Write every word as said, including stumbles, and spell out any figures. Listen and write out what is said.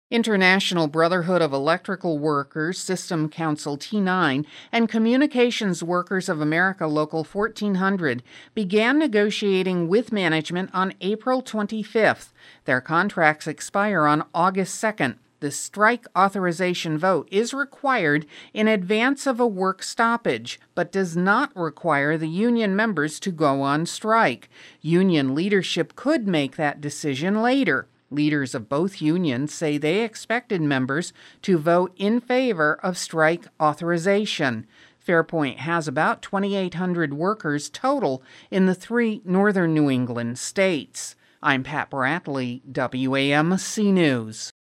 International Brotherhood of Electrical Workers, System Council T nine, and Communications Workers of America Local fourteen hundred began negotiating with management on April twenty-fifth. Their contracts expire on August second. The strike authorization vote is required in advance of a work stoppage, but does not require the union members to go on strike. Union leadership could make that decision later. Leaders of both unions say they expected members to vote in favor of strike authorization. Fairpoint has about twenty-eight hundred workers total in the three northern New England states. I'm Pat Bradley, W A M C News.